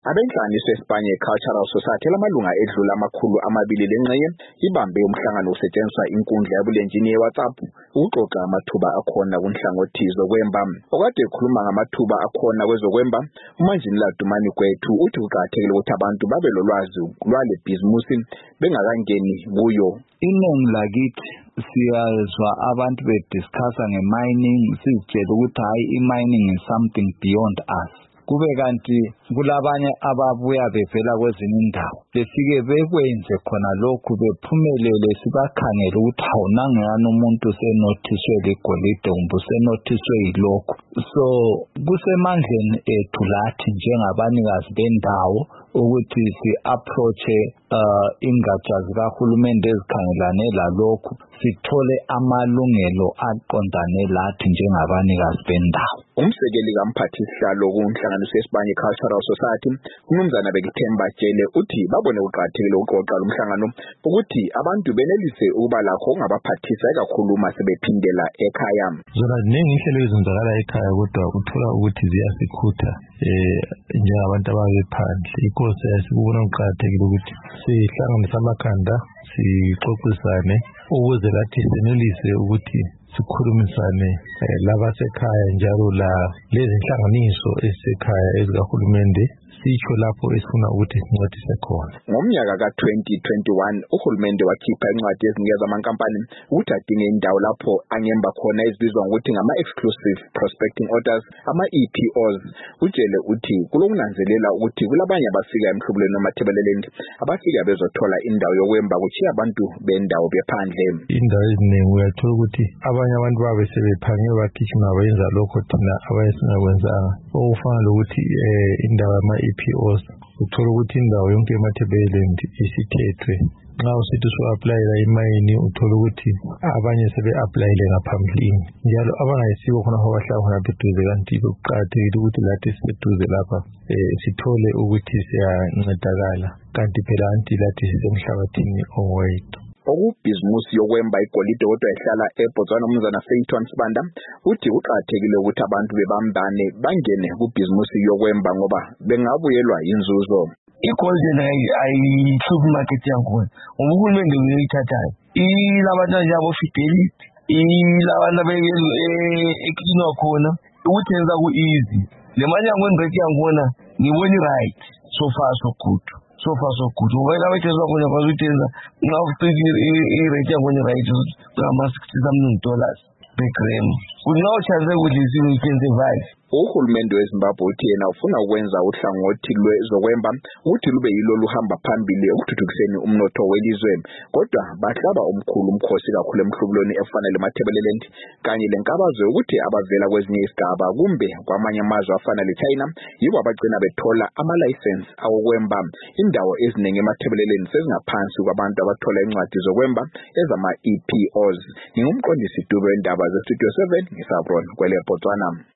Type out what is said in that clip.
Abenhlanganiso Espanye Cultural Society lamalunga edlula amakhulu amabili lenxenye ibambe umhlangano usetshenziswa inkundla yabulenjini yeWhatsApp ukuxoxa amathuba akhona kunhlangothi zokwemba. Okade ekhuluma ngamathuba akhona kwezokwemba, uManjinela Dumani Gwethu uthi kuqakathekile ukuthi abantu babe lolwazi lwale bhizimusi bengakangeni kuyo. Iningi lakithi siyazwa abantu bediscussa nge-mining, sizitshela ukuthi hayi i-mining is something beyond us. Kube kanti kulabanye ababuya bevela kwezinye indawo befike bekwenze khona lokhu bephumelele, sibakhangela ukuthi awunangani umuntu usenothiswe ligolide kumbe usenothiswe yilokhu. So kusemandleni ethu lathi njengabanikazi bendawo ukuthi si-approache ingatsha zikahulumende ezikhangelane lalokhu, sithole amalungelo aqondane lathi njengabanikazi bendawo. Umsekeli kaMphathisihlalo kunhlanganiso Espanye Cultural Society, uMnumzana Bekithemba Jele uthi babone kuqakathekile ukuxoxa lomhlangano ukuthi abantu benelise ukuba lakho ongabaphathisa ekakhulu masebephindela ekhaya. Zona ziningi inhlelo ezenzakala ekhaya kodwa uthola ukuthi ziyasikhutha njengabantu ababephandle. Inkosi yasikubona kuqakathekile ukuthi sihlanganise amakhanda, sixoxisane ukuze lathi senelise ukuthi sikhulumisane labasekhaya njalo lezi nhlanganiso ezisekhaya ezikahulumende, sitsho lapho esifuna ukuthi sincedise khona. Ngomnyaka ka-2021 uhulumende wakhipha incwadi ezinikeza amankampani ukuthi adinge indawo lapho angemba khona ezibizwa ngokuthi ngama-exclusive prospecting orders, ama-EPOs. Utshele uthi kulokunanzelela ukuthi kulabanye abafika emhlubulweni wamathebelelendi abafika bezothola indawo yokwemba kuchiya abantu bendawo bephandle. Indawo eziningi uyathola ukuthi abanye abantu babe sebephange bagijima bayenza lokho thina abayesingakwenzanga, okufana lokuthi indawo yama-EPOs uthola ukuthi indawo yonke emathebelendi isithethwe. Nxa usithi usu-aplayela imayini uthola ukuthi abanye sebe-aplayele ngaphambilini, njalo abangayisibo khona abahlala khona beduze, kanti kuqakathekile ukuthi lathi siseduze lapha sithole ukuthi siyancedakala, kanti phela anti lathi sisemhlabathini owethu. Okubhizimusi yokwemba igolide kodwa ehlala eBotswana, uMnumzana Faithon Sibanda uthi kuqakathekile ukuthi abantu bebambane bangene kubhizimusi yokwemba ngoba bengabuyelwa inzuzo. Igolide ayihluphi market yakhona ngoba uhulumende uyayithathayo. Ilabantu njengabo-Fidelity, ilabantu eklinwa khona ukuthi yenza ku-easy. Le mali yangu-rate yakhona ngibona i-right, so far so good. Ngoba ilabethezwa khona kwazi ukuthi yenza nxa ufike i-rate yakhona i-right ngama-$60 per gram. Kuthi nxa uchaze ukuthi isiwe-25. Uhulumende weZimbabwe uthi yena ufuna ukwenza uhlangothi lwezokwemba ukuthi lube yilo luhamba phambili ekuthuthukiseni umnotho welizwe, kodwa bahlaba omkhulu umkhosi kakhulu emhlubulweni efanele emathebelelendi kanye lenkabazo ukuthi abavela kwezinye isigaba kumbe kwamanye amazwe afana leChina yibo abagcina bethola ama-license awokwemba. Indawo eziningi emathebelelendi sezingaphansi kwabantu abathola incwadi zokwemba ezama-EPOs. Ngingumqondisi Dube wendaba zeStudio 7 ngisaBron kwele Botswana.